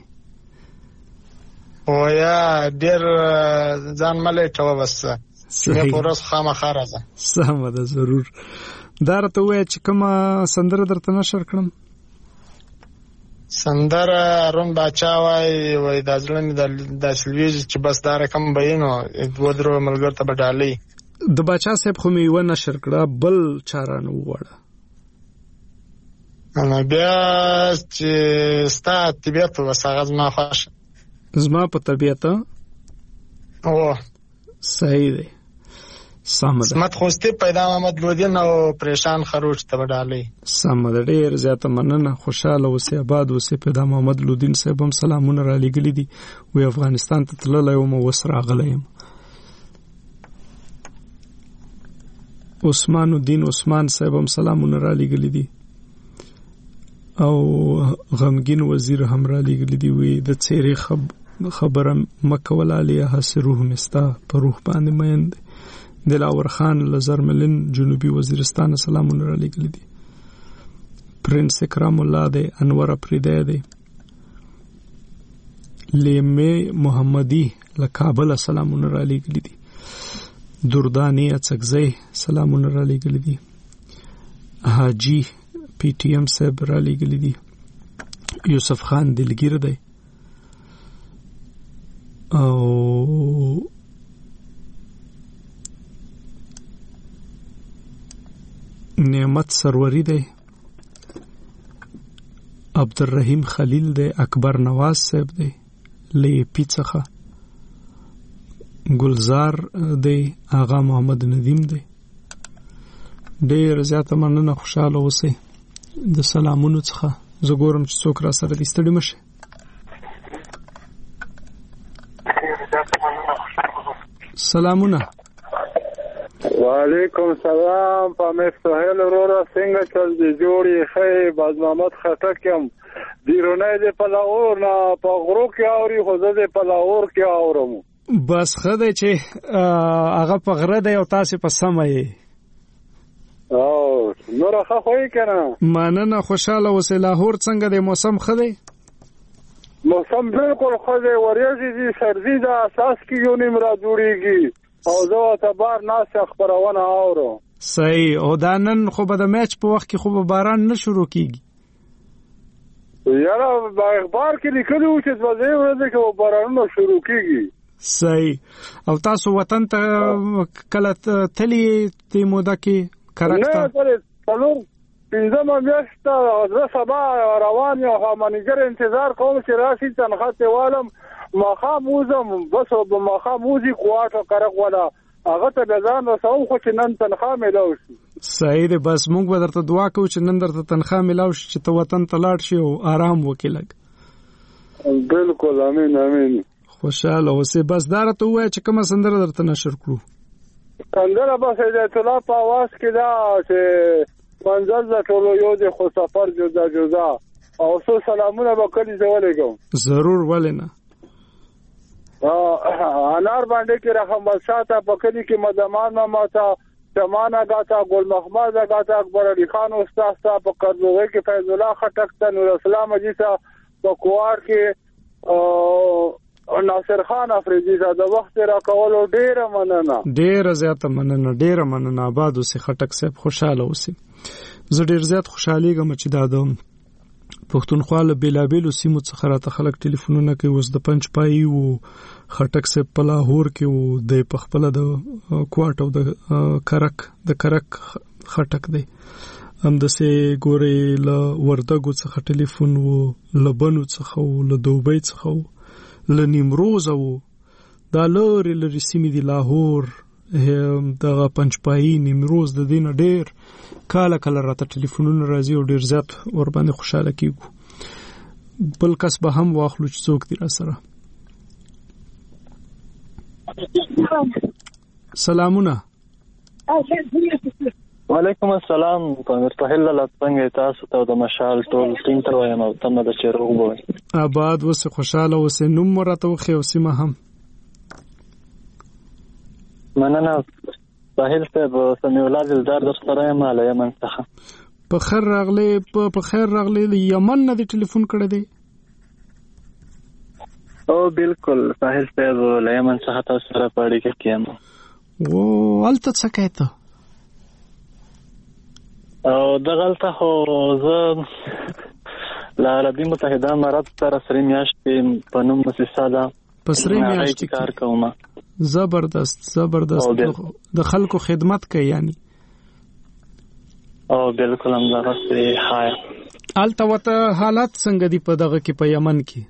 او یا ډېر ځان ملې ټو بس مې پورس خامخا راځه سمه ده ضرور دا راته وایي چې کومه سندره درته نشر کړم سندره روم باچا وای وای د ځلم د سلویز چې بس دا رقم بینو دوه درو ملګر ته بدالي د باچا صاحب خو مې و نشر کړه بل چارانه وړه انا بیا چې ستا طبيعت وسغز ما خوش زما په طبيعت او صحیح دی سمه ده مت خوسته پیدا محمد لودین او پریشان خروج ته وډالي سمه ده ډیر زیاته مننه خوشاله اوسې آباد اوسې پیدا محمد لودین صاحب هم سلامونه را لګلې دي وی افغانستان ته تللی وم اوس راغلی یم عثمان الدین عثمان صاحب هم سلامونه را لګلې دي او غمگین وزیر هم را لګلې دي وی د څیرې خب خبره مکه ولاله هسه روح مستا په روح باندې مېند دلاور خان لزرملن جنوبي وزیرستان سلامونه را لګل دي پرنس اکرام الله دے انور افریدی دے لیمه محمدی لکابل سلامونه را لګل دي دردانی اڅکزی سلامونه را لګل دي حاجی پی ټی ایم صاحب را لګل دي یوسف خان دلگیر دی او نعمت سروری دی عبدالرحیم خلیل دی اکبر نواز صاحب دی لی پیڅخه گلزار دی آغا محمد ندیم دی ډیر زیاته مننه خوشاله اوسئ د سلامونو څخه زه ګورم چې څوک را سره دي ستړي مشه سلامونه وعلیکم سلام په مفتاحل ورور څنګه چل دی جوړی خې باز محمد خټک یم دیرونه دې په لاور نه په غرو کې اوري خو زه په لاور کې اورم بس خدای چې هغه په غره دی او تاسو په سمه یې او نور ښه خوې کنه مننه خوشاله اوسې لاهور څنګه دی موسم ښه دی موسم بالکل ښه دی وریځې دي سردي ده اساس کې یو نیم را جوړیږي او زه ته بار ناس خبرونه اورم صحیح او دا نن خو به د میچ په وخت کې خو به باران نه شروع کیږي یاره په اخبار کې لیکلي و چې په دې ورځ کې بارانونه شروع کیږي صحیح او تاسو وطن ته کله تللی دې موده کې کرکټ نه تللی څلور پنځه میاشت زه سبا روان یم خامنګر انتظار کوم چې راشي تنخواه ته والم مخام وزم بس به مخام وزي کوټه کرک ولا هغه ته ځان رسوم خو چې نن تنخواه ملاو شي صحیح دی بس موږ به درته دعا کوو چې نن درته تنخواه ملاو شي چې ته وطن ته لاړ شي او آرام وکړې لږ بالکل امين امين خوشاله اوسې بس دا راته ووایه چې کومه سندره درته نشر کړو سندره بس هدایت الله په اواز کې دا چې منزل د ټولو یو دی خو سفر جدا جدا او څو سلامونه به کلی زه ولېږم ضرور ولې نه انار باندې کې رحم شاته په کلی کې مدمان ماتا زمانہ غاتا ګل محمد غاتا اکبر علي خان استاد صاحب په قرضوي کې فیض الله خټک ته نور اسلام اجي صاحب په کوار کې ناصر خان افریدی دا د وخت را کول ډیره مننه ډیره زیاته مننه ډیره مننه آباد اوسې خټک صاحب خوشاله اوسې زه ډیر زیات خوشاليږم چې دا د پښتونخوا له بیلابیلو سیمو څخه راته خلک ټلیفونونه کوي اوس د پنځ پای او خټک صاحب په لاهور کې او د پخپله د کوټ او د کرک د کرک خټک دی هم د سه ګوري له وردګو څخه ټلیفون وو لبنو څخه او له دوبۍ څخه له نیمروز او دا لوري لري سیمې دی لاهور دغه پنځپایي نیمروز د دین ډیر کاله کله راته ټلیفونونه راځي او ډیر زیات ور باندې خوشاله کیږو. بل کس به هم واخلو چې څوک دی را سره. سلامونه. وعلیکم السلام. پامیر طاهر لاله څنګه تاسو ته د مشال ټول ټیم ته وایم او تمه د چیرغ وای. آباد وسه خوشاله وسه نوم مرته وخه او سیمه هم. مننه طاهر صاحب سمي الله دلدار در سره یم له یمن څخه. په خیر راغلی په خیر راغلی یمن نه دی ټلیفون کړی دی. او بالکل طاهر صاحب له یمن څخه تاسو سره پاړی کې کیم. او الته څه کایته؟ او دغلته هو زه له عربي متحده امارات سره سره میاشتې په نوم مؤسسه ده په سره میاشتې کار کوم. زبردست زبردست د خلکو خدمت کوي یعنی. او بالکل هم دا څه هاي الته وته حالات څنګه دی په دغه کې په یمن کې؟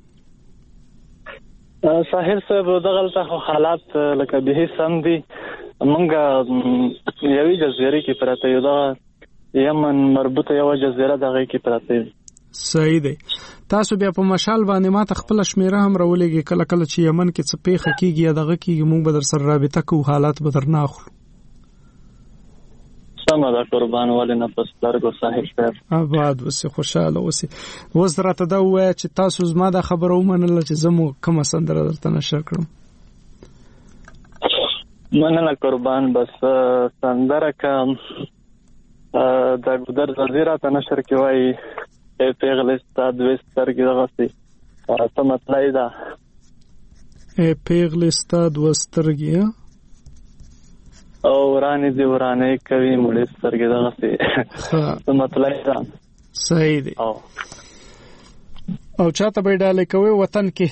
ساحل صاحب دغلته حالات لکه به سم دي. مونږه یوې جزیره کې پراته یو دا یمن مربوطه یو جزیره دغه کې پراته. صحیح دی. تاسو بیا په مشال باندې ما ته خپل شمیره هم راولېږي کله کله چې یمن کې څه پیښه کیږي دغه کېږي مونږ به در سره رابطه کوو حالات به در نه اخلو. سمه ده قربان ولې نه پس درګو صاحب صاحب. آباد اوسې خوشاله اوسې. اوس راته دا ووایه چې تاسو زما دا خبره ومنله چې زه مو کومه سندره درته نشر کړم؟ مننه قربان. بس سندره که د ګودر زلزیره ته نشر کې وایي پیغلې ستا دوې سترګې دغسې څه مطلع ده؟ پیغلې ستا دوه سترګې او ورانې دې ورانې کوي مړې سترګې دغسې څه مطلع ده. صحیح دی. او چاته به یې ډالۍ کوئ وطن کې؟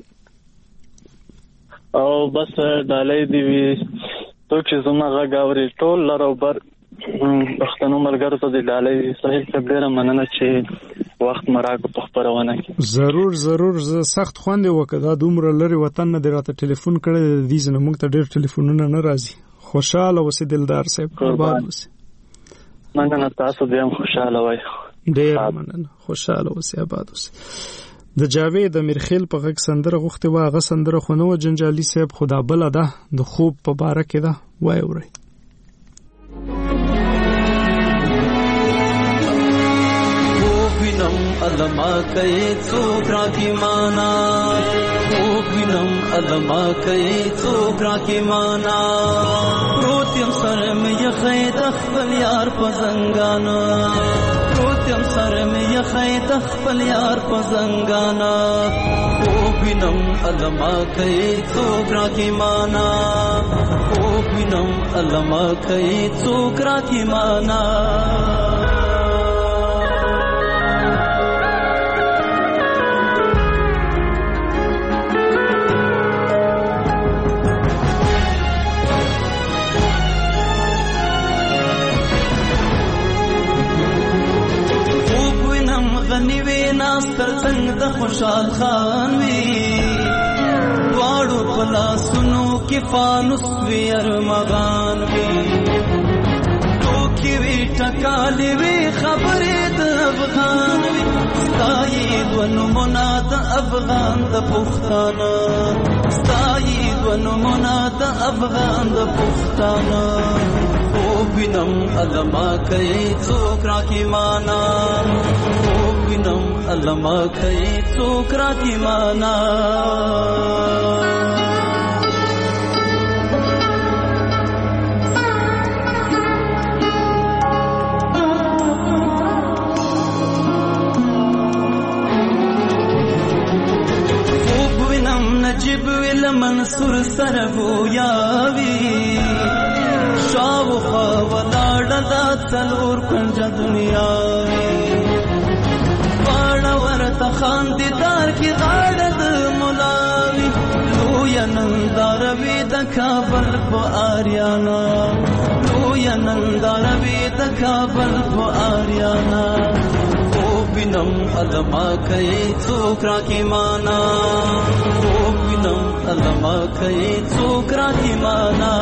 او بس ډالۍ دې وي څوک چې زما غږ اوري ټول لر او بر پښتنو ملګرو ته د ډالۍ. سهیل صاحب ډېره مننه چې وخت مو راکړ په خپرونه کې. ضرور ضرور. زه سخت خوند یې وکړ دا دومره لرې وطن نه دې راته ټلیفون کړی د دې ځنه موږ ته ډېر ټلیفونونه نه راځي. خوشاله اوسې دلدار صاحب. قربان اوسې. مننه تاسو دې هم خوشاله وای. ډېر مننه. خوشاله اوسې آباد اوسې. د جاوید امیرخیل په غږ سندره غوښتې وه هغه سندره خو نه وه جنجالي صاحب خو دا بله ده د خوب په باره کې ده. وایي اورئ. وینم علما کوي څوک راکې مانا خوب وینم علما کوي څوک راکې مانا پروت یم سره مې یخی د خپل یار په زنګانا پروت یم سره مې یخی د خپل یار په زنګانا خوب وینم علما کوي څوک راکې مانا خوب وینم علما کوي څوک راکې مانا ناستر څنګ د خوشحال خان وی دواړو پلاسونو کې فانوس وی ارمغان وی ټوکی وی ټکالې وی خبرې د افغان وی ستایي ونو منا د افغان د پښتانه ستایي ونو منا د افغان د پښتانه خوب وینم علما کوي څوک راکې مانا خوب وینم علما کوي څوک راکې مانا خوب وینم نجیب ویل منصور سره گویاوي شاوخوا ولاړه دا څلور کنجه دنیا واړه ورته خاندیدار کې غاړه د ملاوي لویه ننداره وي د کابل په آریانا لویه ننداره وي د کابل په آریانا خوب وینم علما کوي څوک راکې مانا خوب وینم علما کوي څوک را ایمانا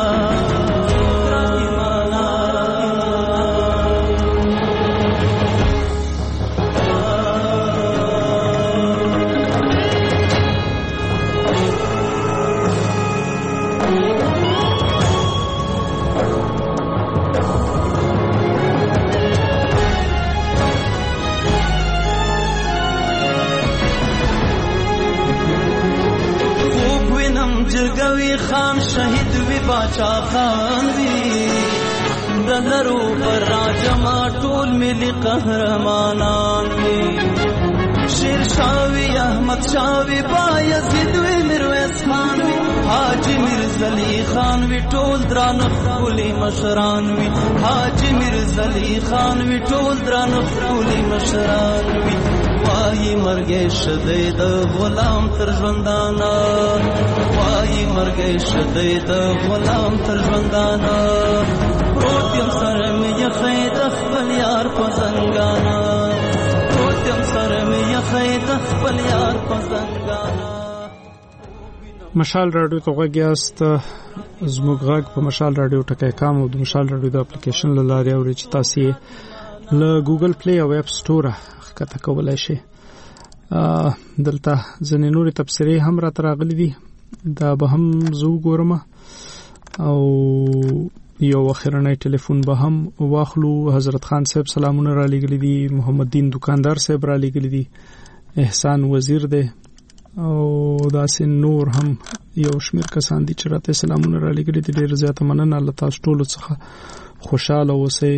جرګوي خان شهید وی باچا خان وی دلرو پر راجما ټول ملي قهرمانان وی شیر شاوی احمد شاوی بایزید وی میرویس خان وی حاجی میرزلی خان وی ټول دران خولي مشران وی حاجی میرزلی خان وی ټول دران خولي مشران وی وای مرګ شدید غلام تر ژوندانا وای مرګ شدید غلام تر ژوندانا روتیم سره مې خید خپل یار په زنګانا روتیم سره مې خید خپل یار په زنګانا. مشال رادیو ته غوږیاست. زموږ غږ په مشال رادیو ټکی کام او د مشال رادیو د اپلیکیشن له لارې اورئ چې تاسو له ګوګل پلی او اپ سټور کته کولای شي. دلته ځنې نورې تبصرې هم راته راغلي دي، دا به هم زه وګورم او یو اخرنی ټلیفون به هم واخلو. حضرت خان صاحب سلامونه را لېږلي دي، محمد دین دکاندار صاحب را لېږلي دي، احسان وزیر دی او داسې نور هم یو شمېر کسان دي چې راته سلامونه را لېږلي دي. ډېر زیاته مننه له تاسو ټولو څخه. خوشحاله اوسئ.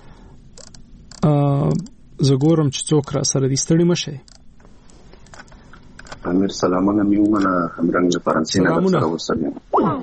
زه ګورم چې څوک را سره دي. ستړي مه شئ. امیر سلامونه مې ومنه. همرنګ د فرانسې نه درسره اوسم.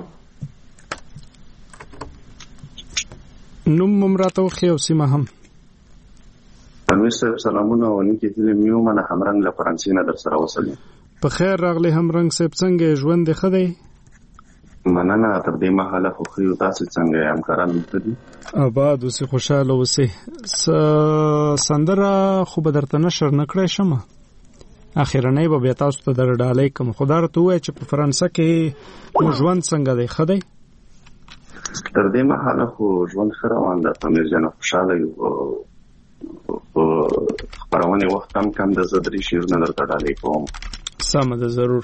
نوم هم راته وښیه او سیمه هم. امیر صاحب سلامونه او نیکې هیلې مې ومنه. همرنګ له فرانسې نه درسره اوسم. په خیر راغلی همرنګ صاحب. څنګه ژوند دې ښه دی؟ مننه. تر دې مهاله خو ښه یو. تاسې څنګه یې؟ همکاران مې ښه دي؟ آباد اوسئ، خوشحاله اوسئ. سندره خو به درته نشر نه کړی شمه، اخرنۍ به بیا تاسو ته در ډالۍ کوم. خو دا راته ووایه چې په فرانسه کې مو ژوند څنګه دی؟ ښه دی؟ تر دې مهاله خو ژوند ښه روان ده. امیر جانه خوشحاله یو. په خپرونې وخت هم کم ده. زه درې شعرونه درته ډالۍ کوم. سمه ده، ضرور.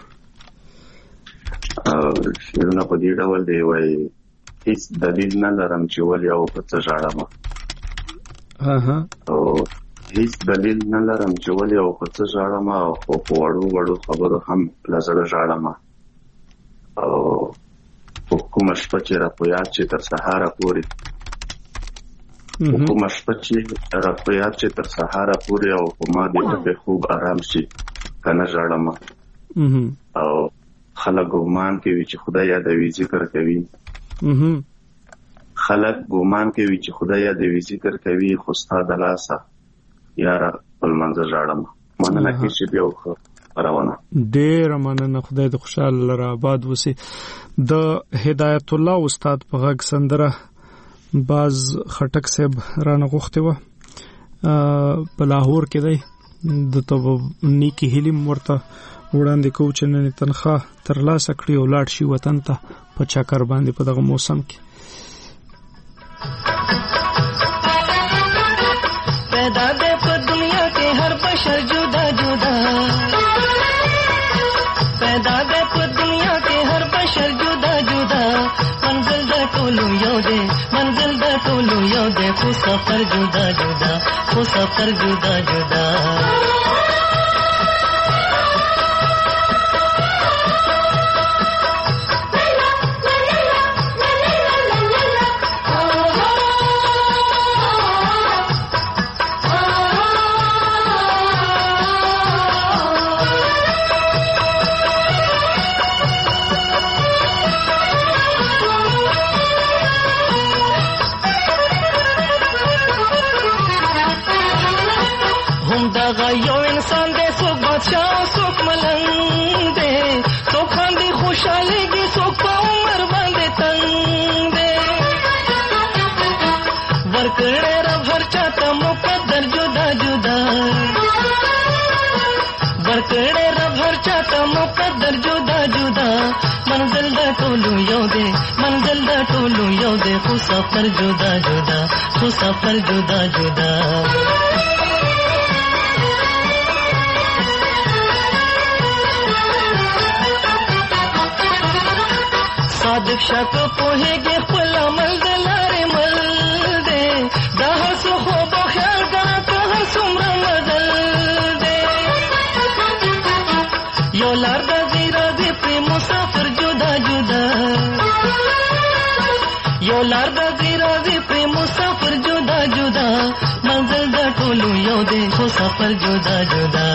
شعرونه په دې ډول دی، وایي هیڅ دلیل نه لرم چې ولې او په څه ژاړم، او هیڅ دلیل نه لرم چې ولې او په څه ژاړم، خو په وړو وړو خبرو هم له زړه ژاړم، او په کومه شپه چې را په یاد چې تر سهاره پورې په کومه شپه چې را په یاد چې تر سهاره پورې او په ما دې ټپې خوب آرام شي که نه ژاړم، او خلک ګمان کوي چې خدای یادوي ذکر کوي، خلک ګمان کوي چې خدای یادوي ذکر کوي، خو ستا د لاسه یاره خپل منځه ژاړم. مننه کېږي بیا خپرونه. ډېره مننه. خدای دې خوشحاله لره، آباد اوسې. د هدایت الله استاد په غږ سندره باز خټک صاحب رانه غوښتې وه، په لاهور کې دی. د ته نیکې هیلې ورته وړاندې کوو چې نن تنخواه ترلاسه کړي او لاړ شي وطن ته په چکر باندې په دغه موسم کې. پیدا دے پر دنیا کے ہر بشر جدا جدا، پیدا دے پر دنیا کے ہر بشر جدا جدا، منزل دا ټولو یو دے، منزل دا ټولو یو دے، خو سفر جدا جدا، خو سفر جدا جدا. یو انسان منزل د ټولو یو دی منزل د ټولو یو دی خو سفر جدا جدا خو سفر جدا جدا صادق شک پوهیږي خپل عمل د لارې مل دی دا هر څه خو به خیال کنه که هر څومره مزل دی یو لار د ځي راځي پرې مسافر جدا جدا یو لار د ځي راځي پرې مسافر جدا جدا منزل د ټولو یو دی خو سفر جدا جدا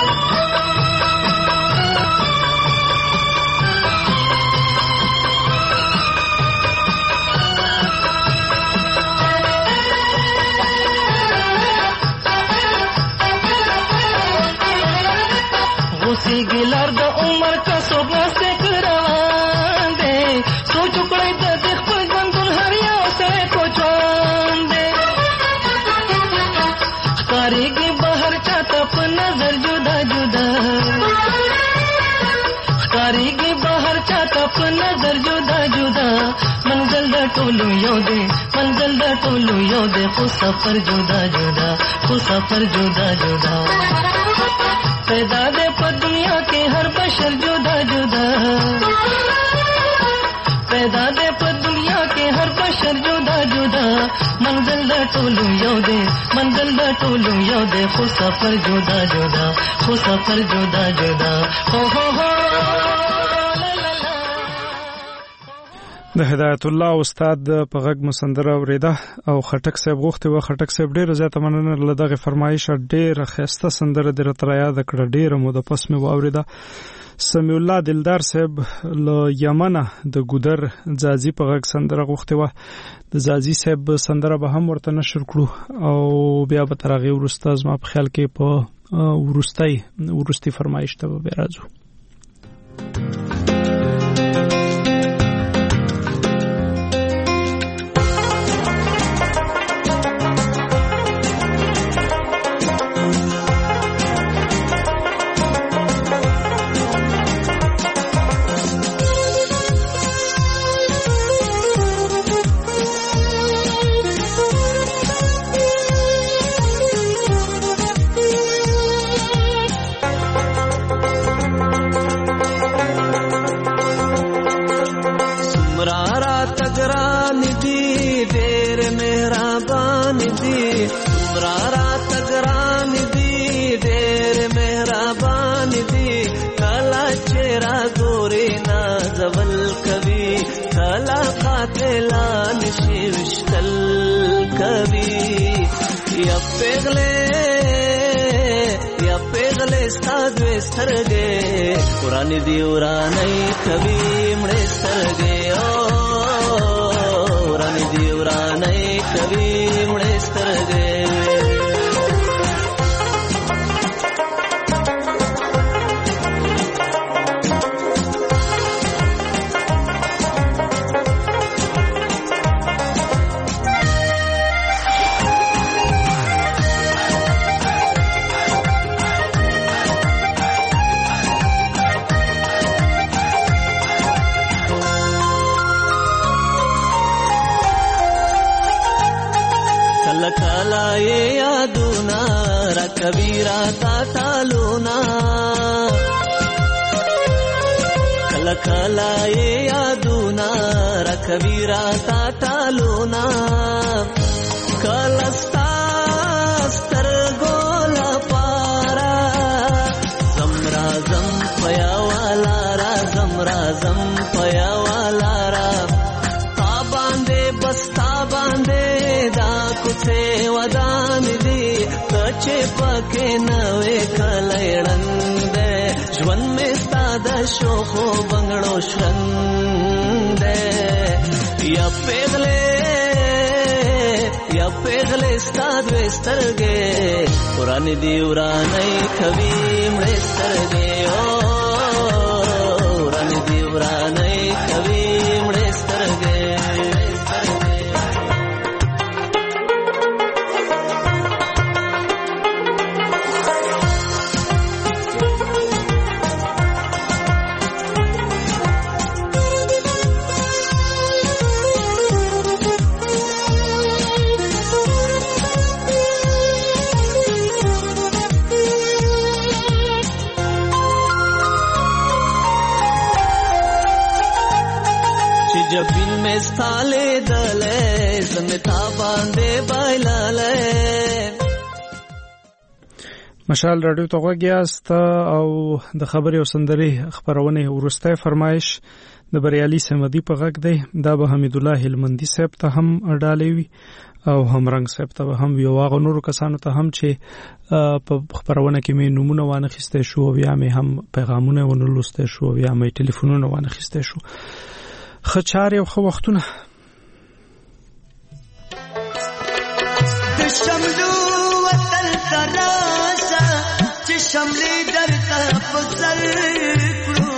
ګلار د عمر کا صبح سے روان دے سوچ کړی د خپل ژوند هر یو سره کو چون دے ښکارېږي بهر چاته په نظر جدا جدا ښکارېږي بهر چاته په نظر جدا جدا منزل د ټولو یو دی منزل د ټولو یو دی خو سفر جدا جدا خو سفر جدا جدا پیدا دے پر دنیا کے ہر بشر جدا جدا پیدا دے پر دنیا کے ہر بشر جدا جدا منزل دا ټولو یو دے منزل دا ټولو یو دے خو سفر جدا جدا خو سفر جدا جدا ہو ہو ہو د هدایت الله استاد په غږ مسندره اوریده او خټک صاحب غوښتي و خټک صاحب ډیر زیاته مننه لدغه فرمایش ډیر خسته سندره د رترایا د کړه ډیر مو د پس مې واوریده سمیع الله دلدار صاحب له یمن د ګودر ځاځي په غږ سندره غوښتي و د ځاځي صاحب سندره به هم ورته نشر کړو او بیا به ترغه ورسته زما په خیال کې په ورستۍ ورستي فرمایش ته به راځو قرآن دی ورانی کبھی مڑے سترگے او قرآن دی ورانی کبھی مڑے سترگے कबीरा ता तालूना कला कला ये यादूना रा कबीरा ता तालूना कलस्ता स्तर गोला पारा जमरा जम पया वाला रा जमरा जम पया वाला रा ता बांधे बस्ता बांधे दा कुछे वदान दी कचे पके नवे कलयड़ंद ژوند में स्ताद शोखो बंगड़ो श्रंद या पेगले या पेगले स्ताद वेस्तरगे पुरानी दीवरानी कभी मड़ेस्तरगे ओ पुरानी दीवरानी कभी मड़ेस्तरगे وین مستاله دله زمتا باندې بایلاله. مشال رادیو ته غوږیاست او د خبرې او سندرې خبرونه ورسته فرمایش د بریالي سمدي په غږ دی. دا به حمید الله هلمندي صاحب ته هم ډالې وي او همرنګ صاحب ته هم یو واغ نور کسانو ته هم چې په خبرونه کې مې نمونه وانه خسته شو او یا مې هم پیغامونه ونلسته شو او یا مې ټلیفونونه وانه خسته شو. خچار او خو وختونه د شملو وطن تراشا چې شملې درته پسر کړو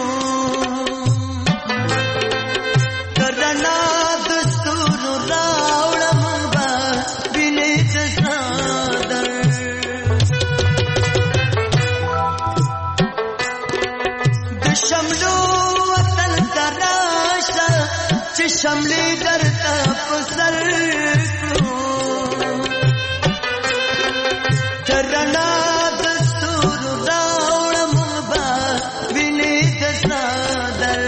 درنا دستور راوړم با وینې څادر د شملو وطن تراشا چې شملې درته پسر کړو درنا دستور راوړم با وینې څادر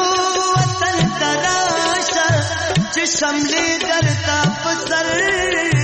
شملې درته په سر